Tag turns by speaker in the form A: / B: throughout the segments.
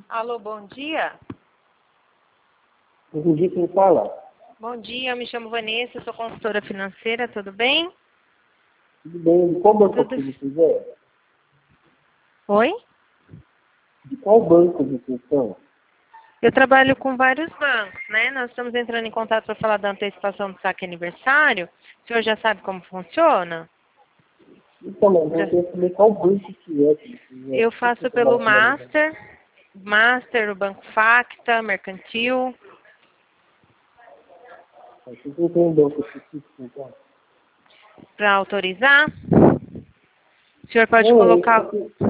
A: Alô, bom dia.
B: Bom dia, quem fala?
A: Bom dia, eu me chamo Vanessa, sou consultora financeira, tudo bem?
B: Tudo bem? De qual banco
A: Tudo.
B: vocês é?
A: Oi?
B: De qual banco vocês são?
A: Eu trabalho com vários bancos, né? Nós estamos entrando em contato para falar da antecipação do saque aniversário. O senhor já sabe como funciona?
B: Então, mas
A: Já.
B: eu queria saber qual banco que é que vocês é.
A: Eu
B: Por que
A: faço
B: você
A: pelo
B: trabalha com banco?
A: Master, o Banco Facta, Mercantil.
B: Vocês não têm um banco específico, então?
A: Para autorizar, o senhor pode
B: Não,
A: colocar.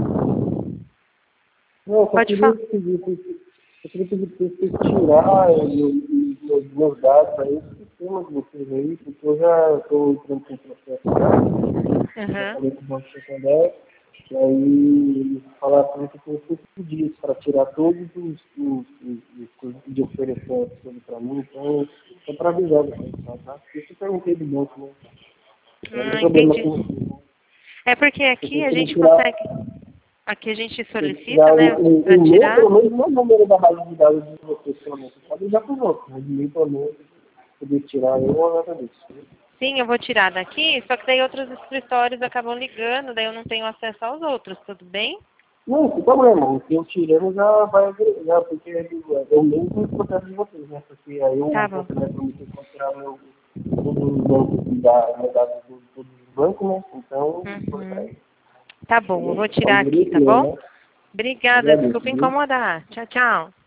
B: eu só
A: Pode
B: queria
A: falar.
B: pedir, eu queria pedir para vocês tirar os meus dados aí do sistema de vocês aí, porque eu já estou entrando com o processo já
A: Uhum.
B: falei com o Banco Santander. E aí eles falaram para mim que eu tenho 5 dias para tirar todos os coisas de oferecer para mim, então só para avisar vocês, tá? Porque eu perguntei do banco, né? Não tem problema
A: Entendi.
B: com vocês, né?
A: É porque aqui
B: Vocês
A: a
B: querem
A: gente
B: tirar,
A: consegue. Aqui a gente
B: tirar
A: solicita, né, para
B: o meu,
A: tirar.
B: pelo menos não é o número da base de dados de vocês, pelo menos. Você pode usar para os outros, mas de mim, pelo menos, poder tirar eu agradeço. Né?
A: Sim, eu vou tirar daqui, só que daí outros escritórios acabam ligando, daí eu não tenho acesso aos outros, tudo bem?
B: Não, sem problema. O que eu tirando já vai agregar, porque é o mesmo processo de vocês, né? Porque aí
A: Tá
B: o
A: bom.
B: Santander prometeu que vai tirar todos os bancos da dados de todos os bancos, né? Então, foi pra
A: Uhum.
B: ele.
A: Tá bom, eu
B: Beleza?
A: vou
B: É um
A: tirar aqui,
B: direito
A: tá
B: meu,
A: bom?
B: né?
A: Obrigada,
B: Agradeço,
A: desculpa
B: viu?
A: incomodar. Tchau, tchau.